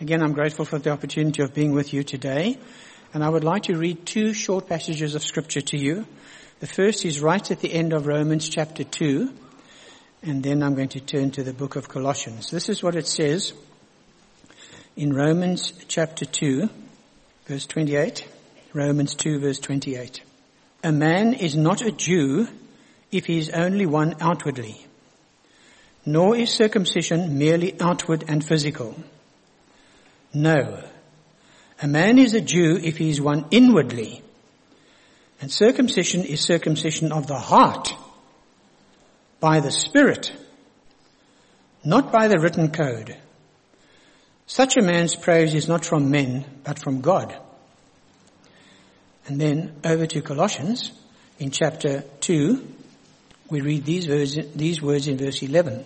Again, I'm grateful for the opportunity of being with you today. And I would like to read two short passages of Scripture to you. The first is right at the end of Romans chapter 2. And then I'm going to turn to the book of Colossians. This is what it says in Romans chapter 2, verse 28. Romans 2, verse 28. A man is not a Jew if he is only one outwardly, nor is circumcision merely outward and physical. No, a man is a Jew if he is one inwardly, and circumcision is circumcision of the heart, by the Spirit, not by the written code. Such a man's praise is not from men, but from God. And then over to Colossians, in chapter 2, we read these words in verse 11.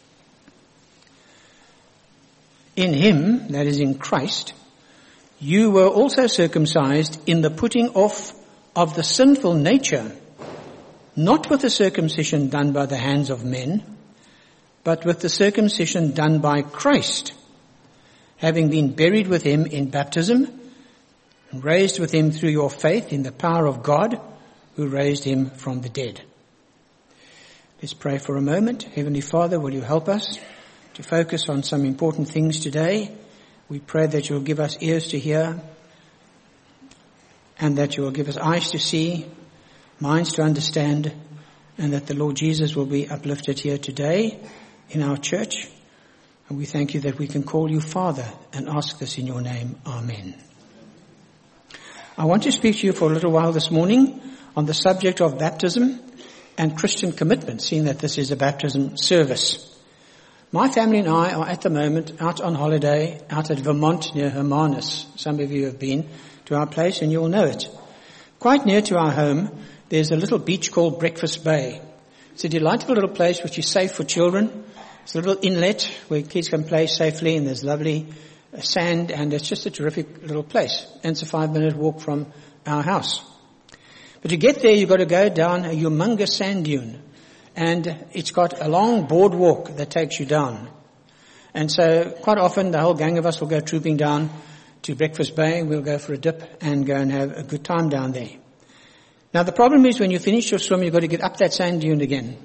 In him, that is in Christ, you were also circumcised in the putting off of the sinful nature, not with the circumcision done by the hands of men, but with the circumcision done by Christ, having been buried with him in baptism, and raised with him through your faith in the power of God, who raised him from the dead. Let's pray for a moment. Heavenly Father, will you help us to focus on some important things today? We pray that you'll give us ears to hear, and that you will give us eyes to see, minds to understand, and that the Lord Jesus will be uplifted here today in our church. And we thank you that we can call you Father and ask this in your name. Amen. I want to speak to you for a little while this morning on the subject of baptism and Christian commitment, seeing that this is a baptism service. My family and I are at the moment out on holiday out at Vermont near Hermanus. Some of you have been to our place and you'll know it. Quite near to our home, there's a little beach called Breakfast Bay. It's a delightful little place which is safe for children. It's a little inlet where kids can play safely, and there's lovely sand, and it's just a terrific little place. And it's a 5-minute walk from our house. But to get there, you've got to go down a humongous sand dune. And it's got a long boardwalk that takes you down. And so quite often the whole gang of us will go trooping down to Breakfast Bay. We'll go for a dip and go and have a good time down there. Now the problem is when you finish your swim, you've got to get up that sand dune again.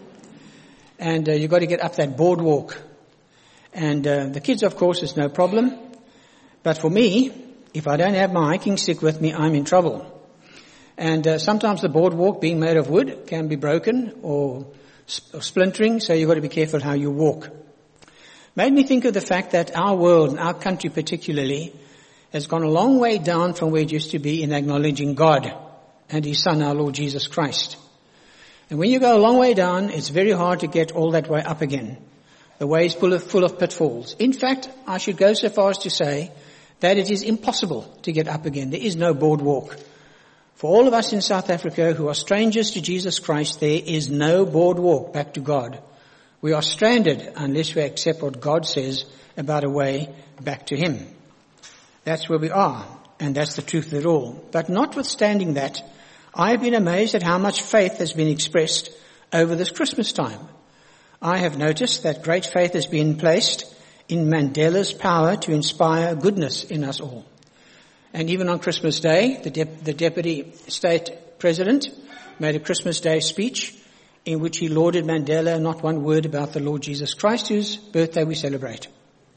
And you've got to get up that boardwalk. And the kids, of course, is no problem. But for me, if I don't have my hiking stick with me, I'm in trouble. And sometimes the boardwalk, being made of wood, can be broken or splintering, so you've got to be careful how you walk. Made me think of the fact that our world, and our country particularly, has gone a long way down from where it used to be in acknowledging God and His Son, our Lord Jesus Christ. And when you go a long way down, it's very hard to get all that way up again. The way is full of pitfalls. In fact, I should go so far as to say that it is impossible to get up again. There is no boardwalk. For all of us in South Africa who are strangers to Jesus Christ, there is no boardwalk back to God. We are stranded unless we accept what God says about a way back to Him. That's where we are, and that's the truth of it all. But notwithstanding that, I have been amazed at how much faith has been expressed over this Christmas time. I have noticed that great faith has been placed in Mandela's power to inspire goodness in us all. And even on Christmas Day, the Deputy State President made a Christmas Day speech in which he lauded Mandela, not one word about the Lord Jesus Christ, whose birthday we celebrate.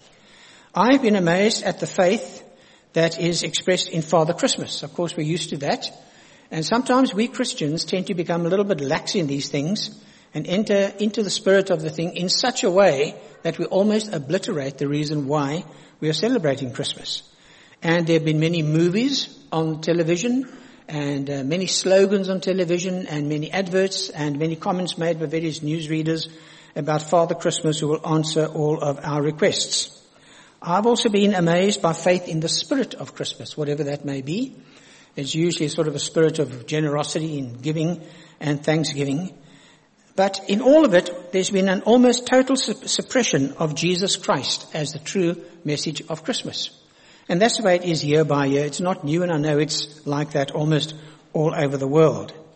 I have been amazed at the faith that is expressed in Father Christmas. Of course, we're used to that. And sometimes we Christians tend to become a little bit lax in these things and enter into the spirit of the thing in such a way that we almost obliterate the reason why we are celebrating Christmas. And there have been many movies on television and many slogans on television and many adverts and many comments made by various newsreaders about Father Christmas who will answer all of our requests. I've also been amazed by faith in the spirit of Christmas, whatever that may be. It's usually sort of a spirit of generosity in giving and thanksgiving. But in all of it, there's been an almost total suppression of Jesus Christ as the true message of Christmas. And that's the way it is year by year. It's not new, and I know it's like that almost all over the world.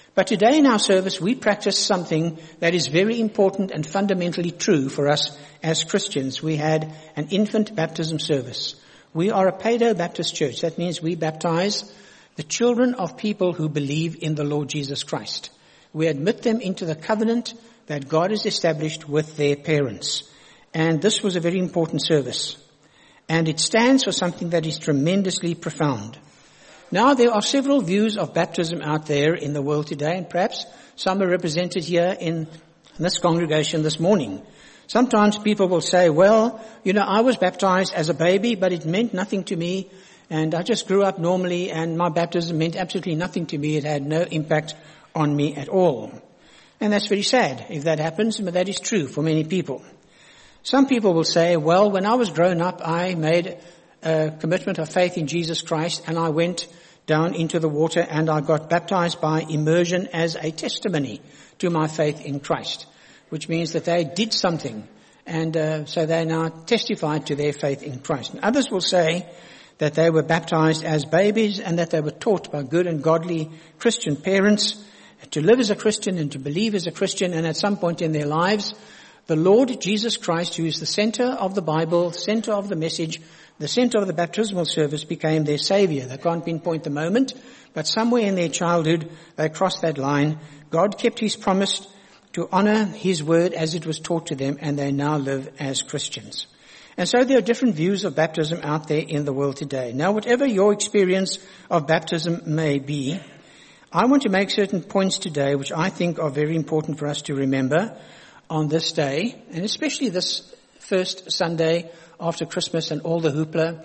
But today in our service, we practice something that is very important and fundamentally true for us as Christians. We had an infant baptism service. We are a Paedo Baptist church. That means we baptize the children of people who believe in the Lord Jesus Christ. We admit them into the covenant that God has established with their parents. And this was a very important service. And it stands for something that is tremendously profound. Now, there are several views of baptism out there in the world today, and perhaps some are represented here in this congregation this morning. Sometimes people will say, well, I was baptized as a baby, but it meant nothing to me, and I just grew up normally, and my baptism meant absolutely nothing to me. It had no impact on me at all. And that's very sad if that happens, but that is true for many people. Some people will say, well, when I was grown up, I made a commitment of faith in Jesus Christ, and I went down into the water and I got baptized by immersion as a testimony to my faith in Christ, which means that they did something, and so they now testified to their faith in Christ. And others will say that they were baptized as babies and that they were taught by good and godly Christian parents to live as a Christian and to believe as a Christian, and at some point in their lives, the Lord Jesus Christ, who is the center of the Bible, center of the message, the center of the baptismal service, became their savior. They can't pinpoint the moment, but somewhere in their childhood they crossed that line. God kept his promise to honor his word as it was taught to them, and they now live as Christians. And so there are different views of baptism out there in the world today. Now, whatever your experience of baptism may be, I want to make certain points today which I think are very important for us to remember on this day, and especially this first Sunday after Christmas and all the hoopla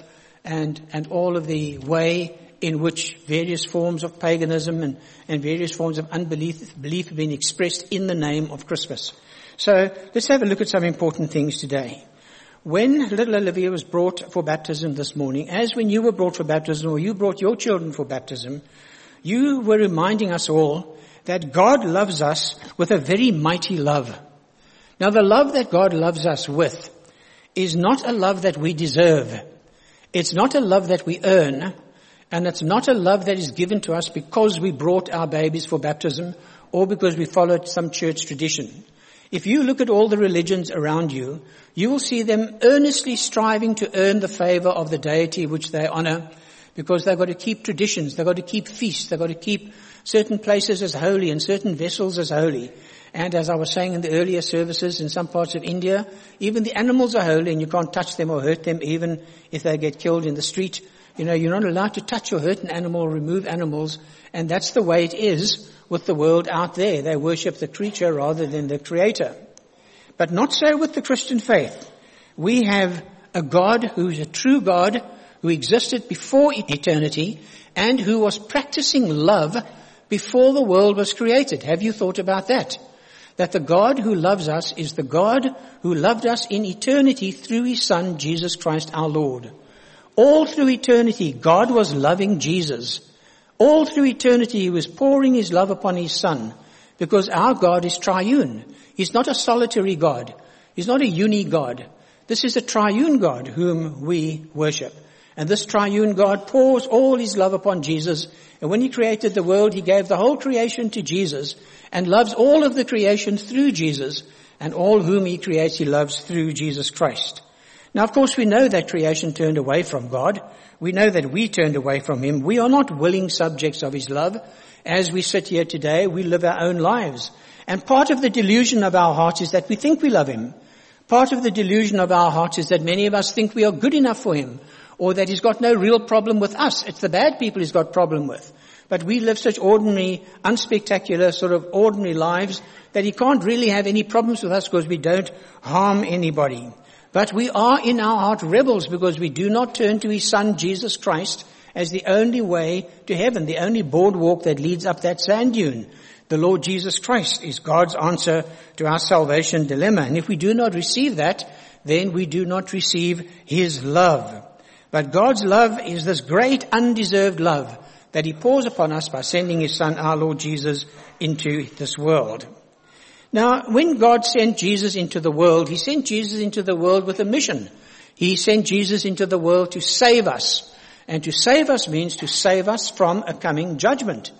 and all of the way in which various forms of paganism and various forms of belief have been expressed in the name of Christmas. So let's have a look at some important things today. When little Olivia was brought for baptism this morning, as when you were brought for baptism or you brought your children for baptism, you were reminding us all that God loves us with a very mighty love. Now, the love that God loves us with is not a love that we deserve. It's not a love that we earn, and it's not a love that is given to us because we brought our babies for baptism or because we followed some church tradition. If you look at all the religions around you, you will see them earnestly striving to earn the favor of the deity which they honor, because they've got to keep traditions, they've got to keep feasts, they've got to keep certain places as holy and certain vessels as holy. And as I was saying in the earlier services, in some parts of India, even the animals are holy and you can't touch them or hurt them, even if they get killed in the street. You're not allowed to touch or hurt an animal or remove animals, and that's the way it is with the world out there. They worship the creature rather than the creator. But not so with the Christian faith. We have a God who is a true God, who existed before eternity and who was practicing love before the world was created. Have you thought about that? That the God who loves us is the God who loved us in eternity through his Son, Jesus Christ our Lord. All through eternity, God was loving Jesus. All through eternity, he was pouring his love upon his Son, because our God is triune. He's not a solitary God. He's not a uni-God. This is a triune God whom we worship. And this triune God pours all his love upon Jesus. And when he created the world, he gave the whole creation to Jesus and loves all of the creation through Jesus, and all whom he creates he loves through Jesus Christ. Now, of course, we know that creation turned away from God. We know that we turned away from him. We are not willing subjects of his love. As we sit here today, we live our own lives. And part of the delusion of our hearts is that we think we love him. Part of the delusion of our hearts is that many of us think we are good enough for him, or that he's got no real problem with us. It's the bad people he's got problem with. But we live such ordinary, unspectacular, sort of ordinary lives that he can't really have any problems with us because we don't harm anybody. But we are in our heart rebels because we do not turn to his Son, Jesus Christ, as the only way to heaven, the only boardwalk that leads up that sand dune. The Lord Jesus Christ is God's answer to our salvation dilemma. And if we do not receive that, then we do not receive his love. But God's love is this great undeserved love that he pours upon us by sending his Son, our Lord Jesus, into this world. Now, when God sent Jesus into the world, he sent Jesus into the world with a mission. He sent Jesus into the world to save us. And to save us means to save us from a coming judgment.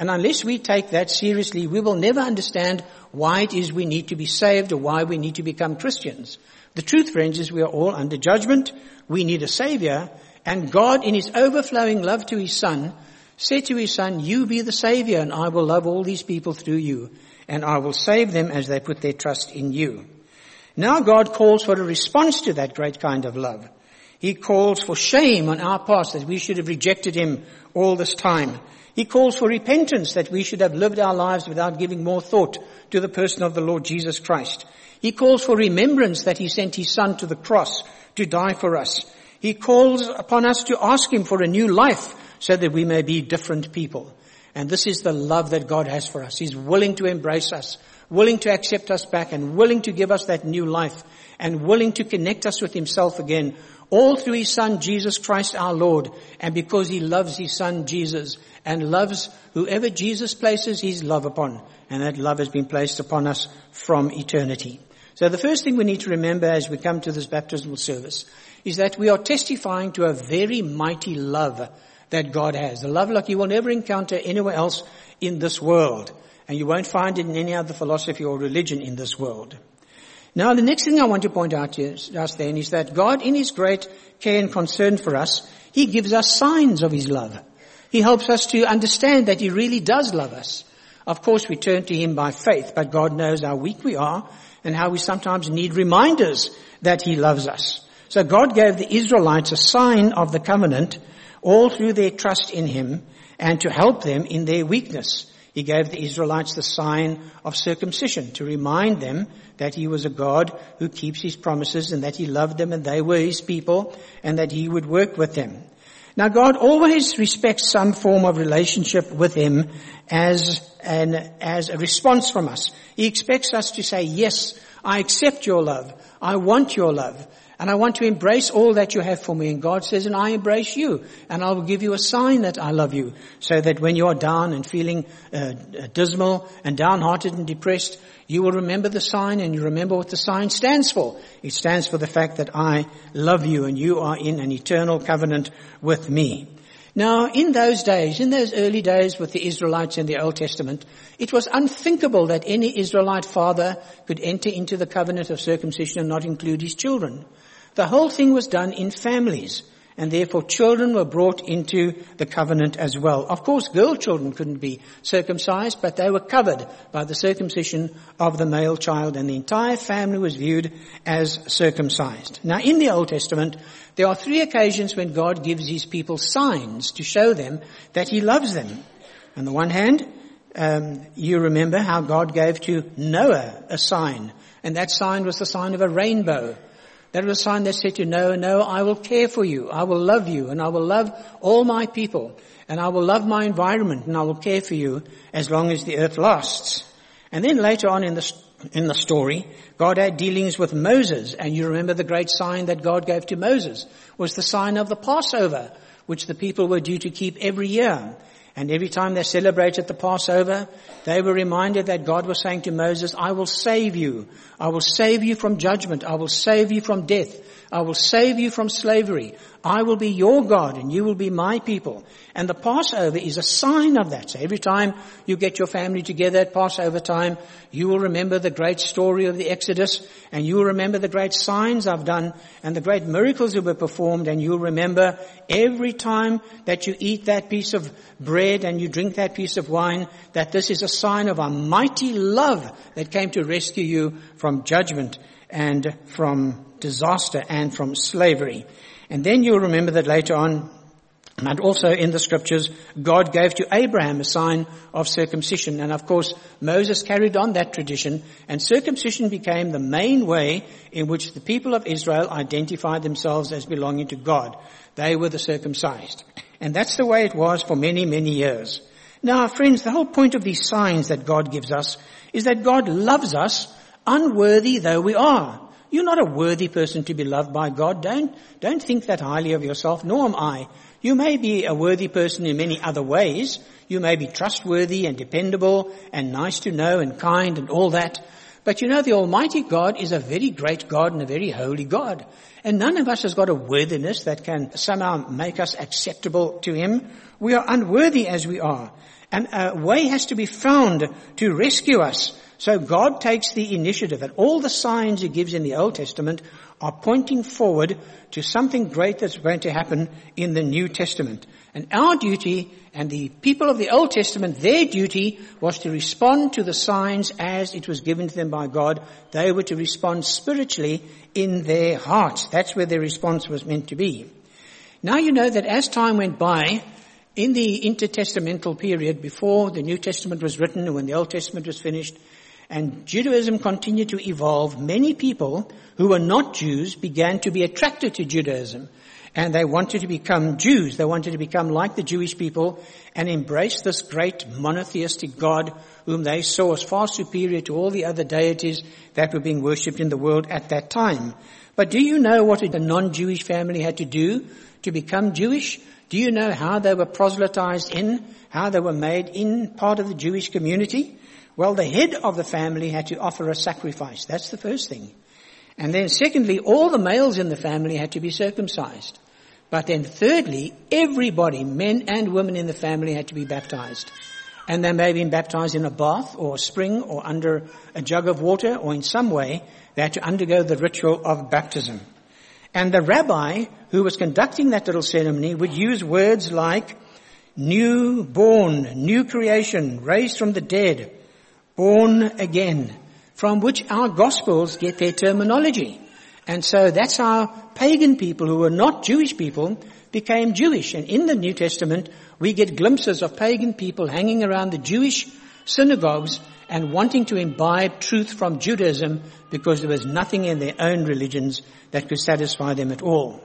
And unless we take that seriously, we will never understand why it is we need to be saved or why we need to become Christians. The truth, friends, is we are all under judgment. We need a Savior. And God, in His overflowing love to His Son, said to His Son, you be the Savior, and I will love all these people through you, and I will save them as they put their trust in you. Now God calls for a response to that great kind of love. He calls for shame on our part that we should have rejected Him all this time. He calls for repentance, that we should have lived our lives without giving more thought to the person of the Lord Jesus Christ. He calls for remembrance, that He sent His Son to the cross to die for us. He calls upon us to ask Him for a new life so that we may be different people. And this is the love that God has for us. He's willing to embrace us, willing to accept us back, and willing to give us that new life, and willing to connect us with Himself again, all through His Son, Jesus Christ our Lord, and because He loves His Son, Jesus, and loves whoever Jesus places His love upon, and that love has been placed upon us from eternity. So the first thing we need to remember as we come to this baptismal service is that we are testifying to a very mighty love that God has, a love like you will never encounter anywhere else in this world, and you won't find it in any other philosophy or religion in this world. Now, the next thing I want to point out to us then is that God, in His great care and concern for us, He gives us signs of His love. He helps us to understand that He really does love us. Of course, we turn to Him by faith, but God knows how weak we are and how we sometimes need reminders that He loves us. So God gave the Israelites a sign of the covenant all through their trust in Him and to help them in their weakness. He gave the Israelites the sign of circumcision to remind them that He was a God who keeps His promises and that He loved them and they were His people and that He would work with them. Now God always respects some form of relationship with Him as a response from us. He expects us to say, yes, I accept your love. I want your love. And I want to embrace all that you have for me. And God says, and I embrace you. And I will give you a sign that I love you. So that when you are down and feeling dismal and downhearted and depressed, you will remember the sign and you remember what the sign stands for. It stands for the fact that I love you and you are in an eternal covenant with me. Now, in those days, in those early days with the Israelites in the Old Testament, it was unthinkable that any Israelite father could enter into the covenant of circumcision and not include his children. The whole thing was done in families, and therefore children were brought into the covenant as well. Of course, girl children couldn't be circumcised, but they were covered by the circumcision of the male child, and the entire family was viewed as circumcised. Now, in the Old Testament, there are 3 occasions when God gives His people signs to show them that He loves them. On the one hand, you remember how God gave to Noah a sign, and that sign was the sign of a rainbow. That was a sign that said to Noah, no, I will care for you, I will love you, and I will love all my people, and I will love my environment, and I will care for you as long as the earth lasts. And then later on in the story, God had dealings with Moses, and you remember the great sign that God gave to Moses was the sign of the Passover, which the people were due to keep every year. And every time they celebrated the Passover, they were reminded that God was saying to Moses, I will save you. I will save you from judgment. I will save you from death. I will save you from slavery. I will be your God and you will be my people. And the Passover is a sign of that. So every time you get your family together at Passover time, you will remember the great story of the Exodus, and you will remember the great signs I've done and the great miracles that were performed, and you'll remember every time that you eat that piece of bread and you drink that piece of wine, that this is a sign of a mighty love that came to rescue you from judgment and from disaster and from slavery. And then you'll remember that later on, and also in the scriptures, God gave to Abraham a sign of circumcision. And of course, Moses carried on that tradition, and circumcision became the main way in which the people of Israel identified themselves as belonging to God. They were the circumcised. And that's the way it was for many, many years. Now, friends, the whole point of these signs that God gives us is that God loves us, unworthy though we are. You're not a worthy person to be loved by God. Don't think that highly of yourself, nor am I. You may be a worthy person in many other ways. You may be trustworthy and dependable and nice to know and kind and all that. But you know, the Almighty God is a very great God and a very holy God. And none of us has got a worthiness that can somehow make us acceptable to Him. We are unworthy as we are. And a way has to be found to rescue us. So God takes the initiative, and all the signs he gives in the Old Testament are pointing forward to something great that's going to happen in the New Testament. And our duty, and the people of the Old Testament, their duty was to respond to the signs as it was given to them by God. They were to respond spiritually in their hearts. That's where their response was meant to be. Now you know that as time went by, in the intertestamental period before the New Testament was written and when the Old Testament was finished, and Judaism continued to evolve, many people who were not Jews began to be attracted to Judaism. And they wanted to become Jews. They wanted to become like the Jewish people and embrace this great monotheistic God whom they saw as far superior to all the other deities that were being worshipped in the world at that time. But do you know what a non-Jewish family had to do to become Jewish? Do you know how they were proselytized in, how they were made in part of the Jewish community? Well, the head of the family had to offer a sacrifice. That's the first thing. And then secondly, all the males in the family had to be circumcised. But then thirdly, everybody, men and women in the family, had to be baptized. And they may have been baptized in a bath or a spring or under a jug of water or in some way. They had to undergo the ritual of baptism. And the rabbi who was conducting that little ceremony would use words like new born, new creation, raised from the dead, born again, from which our Gospels get their terminology. And so that's how pagan people who were not Jewish people became Jewish. And in the New Testament, we get glimpses of pagan people hanging around the Jewish synagogues and wanting to imbibe truth from Judaism because there was nothing in their own religions that could satisfy them at all.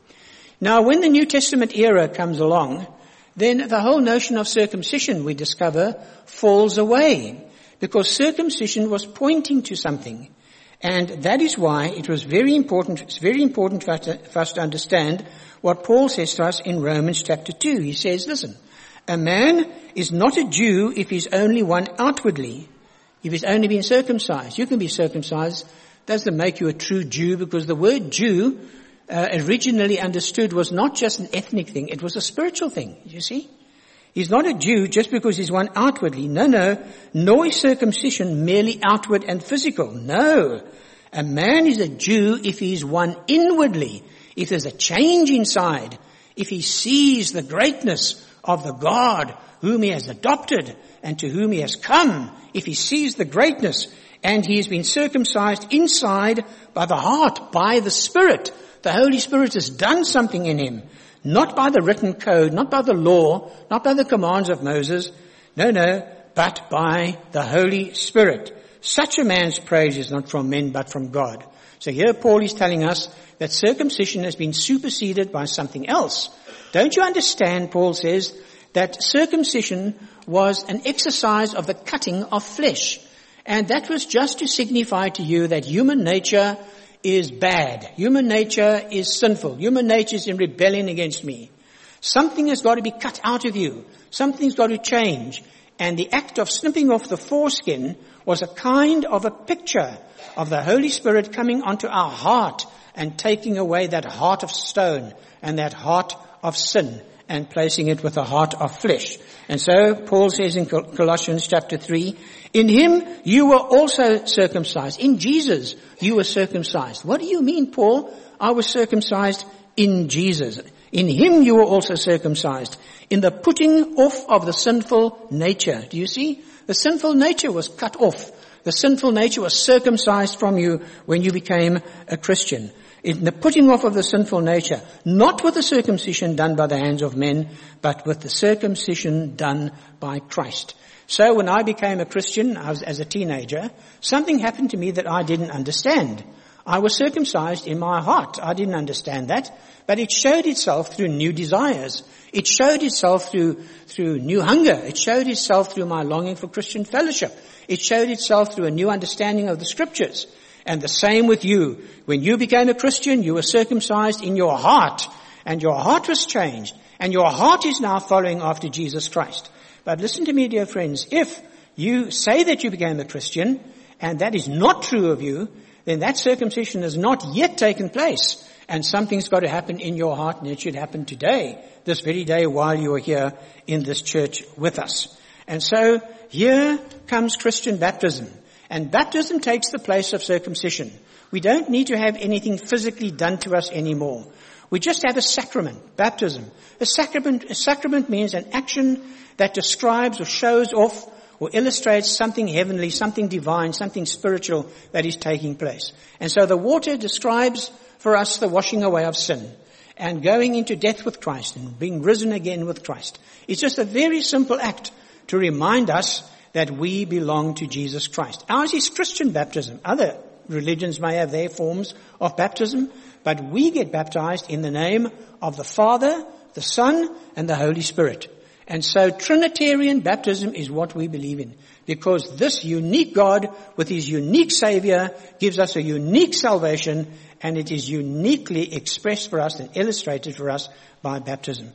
Now, when the New Testament era comes along, then the whole notion of circumcision, we discover, falls away because circumcision was pointing to something. And that is why it was very important, it's very important for us to understand what Paul says to us in Romans chapter 2. He says, listen, a man is not a Jew if he's only one outwardly, if he's only been circumcised. You can be circumcised. Doesn't make you a true Jew, because the word Jew originally understood was not just an ethnic thing, it was a spiritual thing, you see. He's not a Jew just because he's one outwardly. No. Nor is circumcision merely outward and physical. No. A man is a Jew if he's one inwardly, if there's a change inside, if he sees the greatness of the God whom he has adopted and to whom he has come, if he sees the greatness and he has been circumcised inside by the heart, by the Spirit. The Holy Spirit has done something in him. Not by the written code, not by the law, not by the commands of Moses. No, but by the Holy Spirit. Such a man's praise is not from men, but from God. So here Paul is telling us that circumcision has been superseded by something else. Don't you understand, Paul says, that circumcision was an exercise of the cutting of flesh. And that was just to signify to you that human nature is bad. Human nature is sinful. Human nature is in rebellion against me. Something has got to be cut out of you. Something's got to change. And the act of snipping off the foreskin was a kind of a picture of the Holy Spirit coming onto our heart and taking away that heart of stone and that heart of sin and placing it with a heart of flesh. And so Paul says in Colossians chapter 3, in him you were also circumcised. In Jesus you were circumcised. What do you mean, Paul? I was circumcised in Jesus. In him you were also circumcised. In the putting off of the sinful nature. Do you see? The sinful nature was cut off. The sinful nature was circumcised from you when you became a Christian. In the putting off of the sinful nature, not with the circumcision done by the hands of men, but with the circumcision done by Christ. So when I became a Christian, as a teenager, something happened to me that I didn't understand. I was circumcised in my heart. I didn't understand that, but it showed itself through new desires. It showed itself through new hunger. It showed itself through my longing for Christian fellowship. It showed itself through a new understanding of the Scriptures. And the same with you. When you became a Christian, you were circumcised in your heart, and your heart was changed, and your heart is now following after Jesus Christ. But listen to me, dear friends, if you say that you became a Christian, and that is not true of you, then that circumcision has not yet taken place, and something's got to happen in your heart, and it should happen today, this very day while you are here in this church with us. And so here comes Christian baptism. And baptism takes the place of circumcision. We don't need to have anything physically done to us anymore. We just have a sacrament, baptism. A sacrament means an action that describes or shows off or illustrates something heavenly, something divine, something spiritual that is taking place. And so the water describes for us the washing away of sin and going into death with Christ and being risen again with Christ. It's just a very simple act to remind us that we belong to Jesus Christ. Ours is Christian baptism. Other religions may have their forms of baptism, but we get baptized in the name of the Father, the Son, and the Holy Spirit. And so Trinitarian baptism is what we believe in, because this unique God with his unique Savior gives us a unique salvation, and it is uniquely expressed for us and illustrated for us by baptism.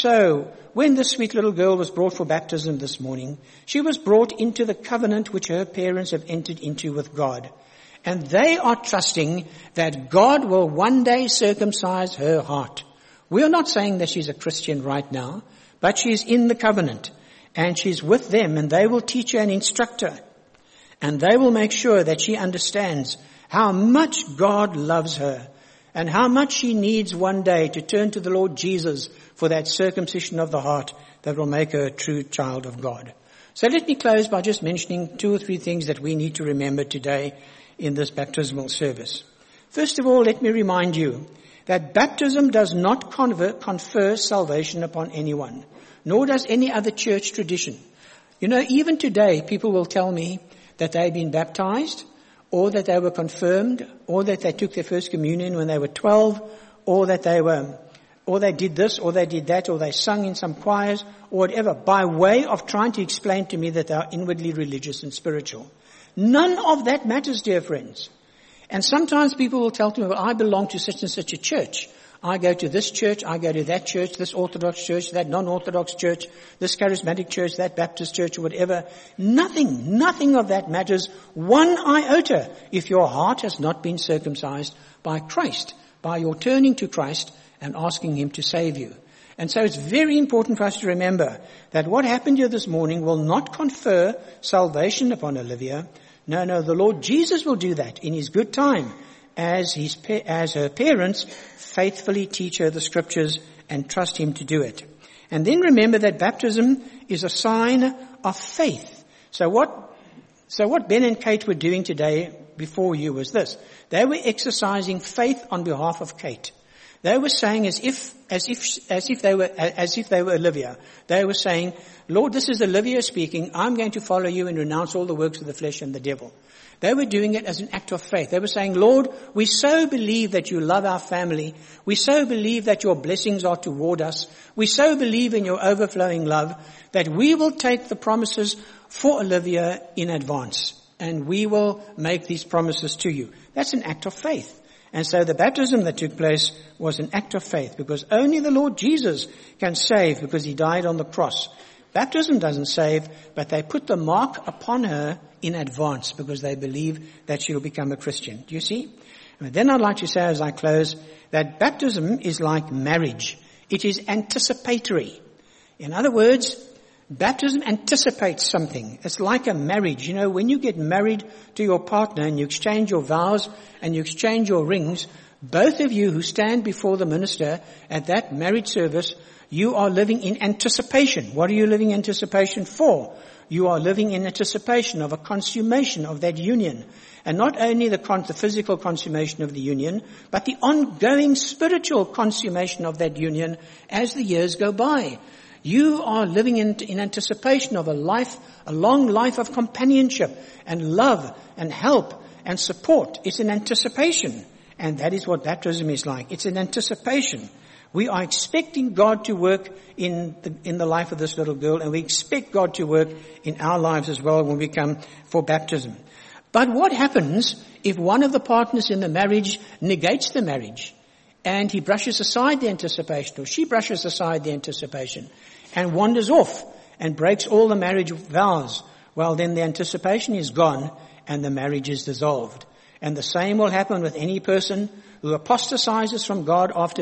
So when this sweet little girl was brought for baptism this morning, she was brought into the covenant which her parents have entered into with God. And they are trusting that God will one day circumcise her heart. We are not saying that she's a Christian right now, but she's in the covenant and she's with them, and they will teach her and instruct her. And they will make sure that she understands how much God loves her and how much she needs one day to turn to the Lord Jesus for that circumcision of the heart that will make her a true child of God. So let me close by just mentioning 2 or 3 things that we need to remember today in this baptismal service. First of all, let me remind you that baptism does not confer salvation upon anyone, nor does any other church tradition. You know, even today, people will tell me that they've been baptized, or that they were confirmed, or that they took their first communion when they were 12, or that they did this, or they did that, or they sung in some choirs, or whatever, by way of trying to explain to me that they are inwardly religious and spiritual. None of that matters, dear friends. And sometimes people will tell me, well, I belong to such and such a church. I go to this church, I go to that church, this Orthodox church, that non-Orthodox church, this charismatic church, that Baptist church, or whatever. Nothing of that matters one iota if your heart has not been circumcised by Christ, by your turning to Christ and asking him to save you. And so it's very important for us to remember that what happened here this morning will not confer salvation upon Olivia. No, the Lord Jesus will do that in his good time as her parents faithfully teach her the scriptures and trust him to do it. And then remember that baptism is a sign of faith. So what Ben and Kate were doing today before you was this. They were exercising faith on behalf of Kate. They were saying as if they were Olivia. They were saying, Lord, this is Olivia speaking. I'm going to follow you and renounce all the works of the flesh and the devil. They were doing it as an act of faith. They were saying, Lord, we so believe that you love our family. We so believe that your blessings are toward us. We so believe in your overflowing love that we will take the promises for Olivia in advance. And we will make these promises to you. That's an act of faith. And so the baptism that took place was an act of faith, because only the Lord Jesus can save, because he died on the cross. Baptism doesn't save, but they put the mark upon her in advance because they believe that she will become a Christian. Do you see? And then I'd like to say as I close that baptism is like marriage. It is anticipatory. In other words, baptism anticipates something. It's like a marriage. You know, when you get married to your partner and you exchange your vows and you exchange your rings, both of you who stand before the minister at that marriage service, you are living in anticipation. What are you living in anticipation for? You are living in anticipation of a consummation of that union. And not only the physical consummation of the union, but the ongoing spiritual consummation of that union as the years go by. You are living in anticipation of a long life of companionship and love and help and support. It's an anticipation. And that is what baptism is like. It's an anticipation. We are expecting God to work in the life of this little girl, and we expect God to work in our lives as well when we come for baptism. But what happens if one of the partners in the marriage negates the marriage, and he brushes aside the anticipation, or she brushes aside the anticipation, and wanders off and breaks all the marriage vows? Well, then the anticipation is gone, and the marriage is dissolved. And the same will happen with any person who apostatizes from God after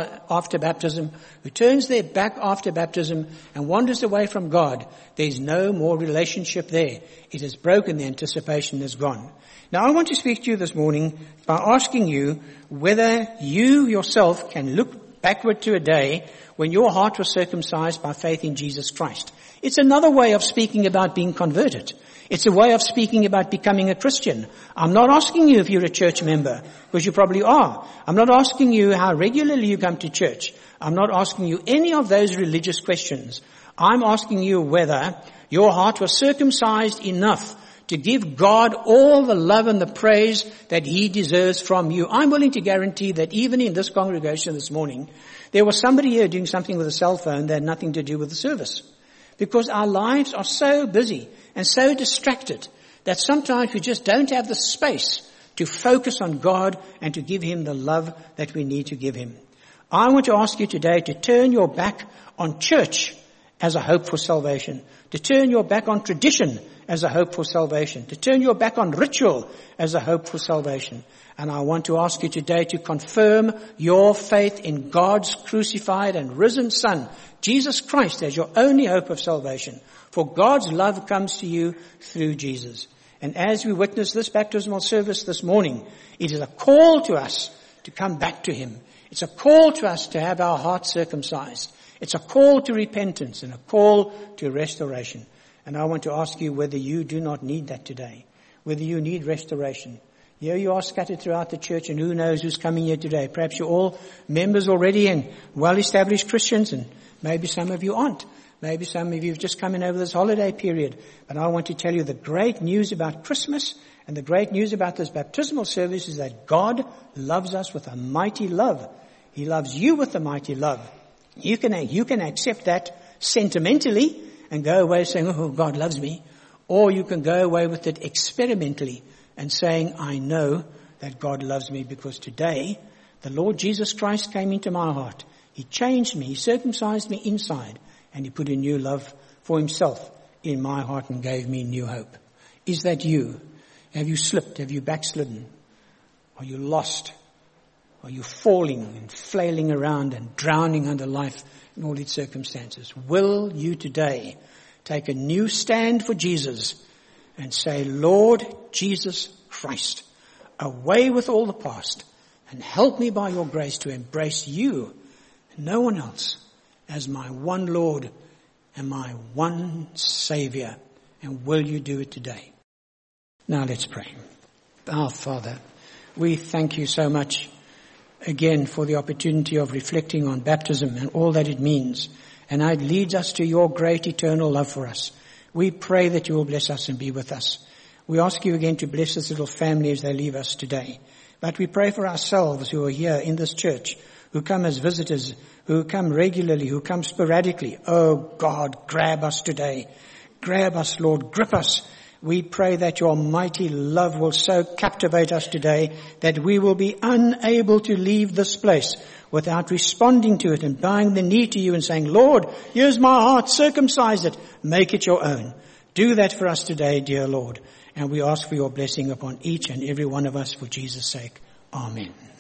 baptism, who turns their back after baptism and wanders away from God, there's no more relationship there. It is broken, the anticipation is gone. Now I want to speak to you this morning by asking you whether you yourself can look backward to a day when your heart was circumcised by faith in Jesus Christ. It's another way of speaking about being converted. It's a way of speaking about becoming a Christian. I'm not asking you if you're a church member, because you probably are. I'm not asking you how regularly you come to church. I'm not asking you any of those religious questions. I'm asking you whether your heart was circumcised enough to give God all the love and the praise that He deserves from you. I'm willing to guarantee that even in this congregation this morning, there was somebody here doing something with a cell phone that had nothing to do with the service. Because our lives are so busy and so distracted that sometimes we just don't have the space to focus on God and to give Him the love that we need to give Him. I want to ask you today to turn your back on church as a hope for salvation, to turn your back on tradition as a hope for salvation, to turn your back on ritual as a hope for salvation. And I want to ask you today to confirm your faith in God's crucified and risen Son, Jesus Christ, as your only hope of salvation. For God's love comes to you through Jesus. And as we witness this baptismal service this morning, it is a call to us to come back to Him. It's a call to us to have our hearts circumcised. It's a call to repentance and a call to restoration. And I want to ask you whether you do not need that today, whether you need restoration. Here you are scattered throughout the church, and who knows who's coming here today. Perhaps you're all members already and well-established Christians, and maybe some of you aren't. Maybe some of you have just come in over this holiday period. But I want to tell you the great news about Christmas and the great news about this baptismal service is that God loves us with a mighty love. He loves you with a mighty love. You can accept that sentimentally and go away saying, oh, God loves me. Or you can go away with it experimentally and saying, I know that God loves me because today the Lord Jesus Christ came into my heart. He changed me. He circumcised me inside, and He put a new love for Himself in my heart and gave me new hope. Is that you? Have you slipped? Have you backslidden? Are you lost? Are you falling and flailing around and drowning under life in all its circumstances? Will you today take a new stand for Jesus and say, Lord Jesus Christ, away with all the past and help me by your grace to embrace you and no one else as my one Lord and my one Savior. And will you do it today? Now let's pray. Our Father, we thank you so much again for the opportunity of reflecting on baptism and all that it means. And it leads us to your great eternal love for us. We pray that you will bless us and be with us. We ask you again to bless this little family as they leave us today. But we pray for ourselves who are here in this church, who come as visitors, who come regularly, who come sporadically. Oh God, grab us today. Grab us, Lord, grip us. We pray that your mighty love will so captivate us today that we will be unable to leave this place without responding to it and bowing the knee to you and saying, Lord, here's my heart, circumcise it, make it your own. Do that for us today, dear Lord. And we ask for your blessing upon each and every one of us for Jesus' sake. Amen.